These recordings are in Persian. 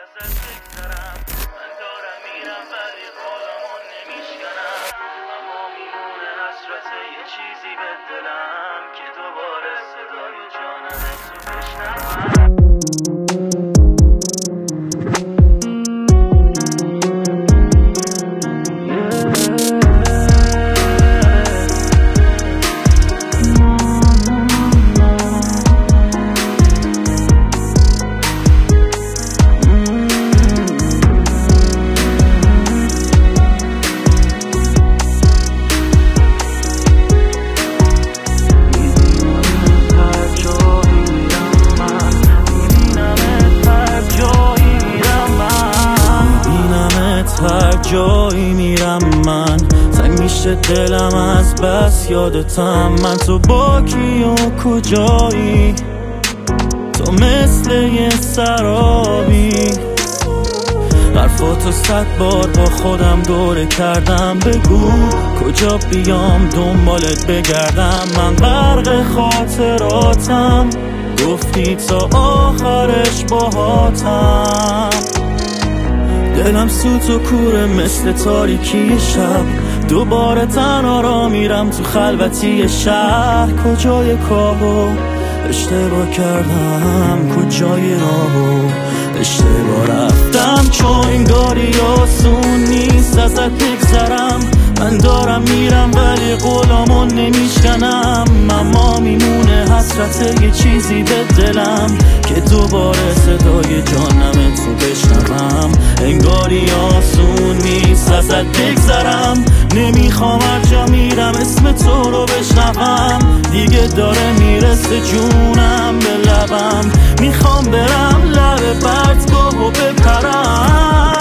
ازت بگذرم. من دارم میرم ولی قولمون نمیشکنم، اما میمونه حسرت یه چیزی به دلم که دوباره صدای جانم تو بشنوم. هر جایی میرم من تنگ میشه دلم از بس یادتم. من تو با کی و کجایی؟ تو مثل یه سرابی. حرفاتو 100 بار با خودم دوره کردم. بگو کجا بیام دنبالت بگردم. من غرق خاطراتم، گفتی تا آخرش باهاتم. دلم سوت و کوره مثل تاریکی شب. دوباره تنها را میرم تو خلوتی شهر. کجای کارو اشتباه کردم، کجای راهو اشتباه رفتم. چون انگاری آسون نیست ازت بگذرم. من دارم میرم ولی قولامو نمیشکنم، اما میمونه حسرت یه چیزی به دلم که دوباره صدای جانم تو بشنوم. انگاری آسون نیست ازت بگذرم. نمیخوام هر جا میرم اسم تو رو بشنوم. دیگه داره میرسه جونم به لبم. میخوام برم لب پرتگاه و بپرم.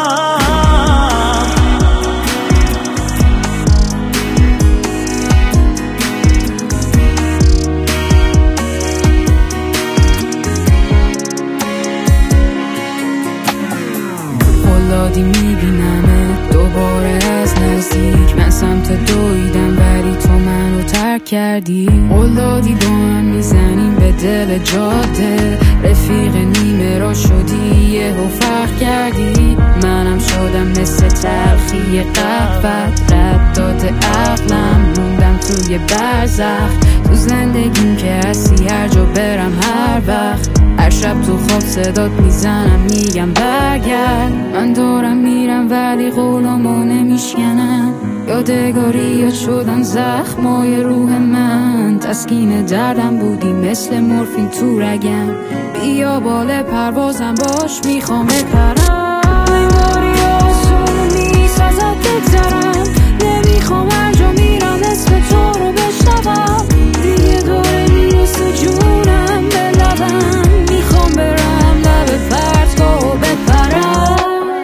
اولادی میبینمه دوباره از نزدیک. من سمت دویدم ولی تو منو ترک کردی. اولادی با هم میزنیم به دل جاده. رفیق نیمه را شدی یهو فرق کردی. منم شدم مثل تلخی قهوت. رد داد عقلم موندم توی برزخ. تو زندگیم که هستی هر جا برم هر وقت. هر شب تو خواب صدات میزنم میگم برگرد. من دارم میرم ولی قولامو نمیشکنم. یادگاری یاد شدن زخمای روح من. تسکین دردم بودی مثل مورفین تو رگم. بیا بال پروازم باش میخوام بپرم. انگاری آسون نیست ازت بگذرم. نمیخوام هر جا میرم اسم تو رو بشنوم. دیگه داره میرسه جونم به لبم. میخوام برم لب پرتگاه و بپرم.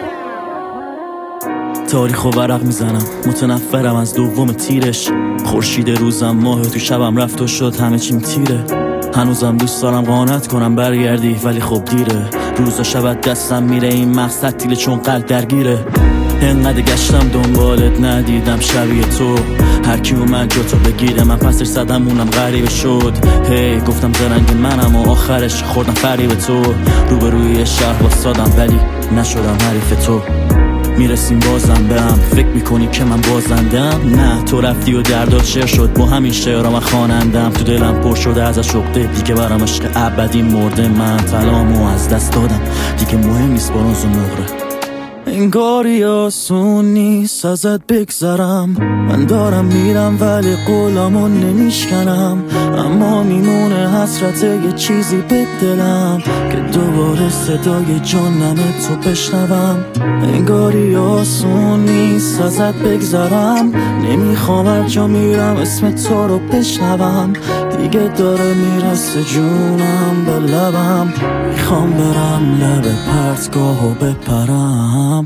تاریخ و ورق میزنم، متنفرم از دوم تیرش. خورشید روزم ماه تو شبم رفت و شد همه چیم تیره. هنوزم دوست دارم قانت کنم برگردی ولی خب دیره. روزا شبت دستم میره این مقصد تیله چون قلب درگیره. انقدر گشتم دنبالت ندیدم شبیه تو. هر کی اومد جا تو بگیره من پسش زدم اونم غریبه شد. هی گفتم زرنگ منم و آخرش خوردم فریب تو. روبروی شهر واسادم ولی نشدم حریف تو. میرسیم بازم به هم، فکر میکنی که من بازندم؟ نه تو رفتی و دردات شعر شد با همین شعرها من خوانندم. تو دلم پر شده از عشقه دیگه برام عشق ابدی مرده. من طلامو از دست دادم دیگه مهم نیست برنز و نقره. انگاری آسون نیست ازت بگذرم. من دارم میرم ولی قولامو نمیشکنم، اما میمونه حسرت یه چیزی به دلم که دوباره صدای جانم تو بشنوم. انگاری آسون نیست ازت بگذرم. نمیخوام هر جا میرم اسم تو رو بشنوم. دیگه داره میرسه جونم به لبم. میخوام برم لب پرتگاه و بپرم.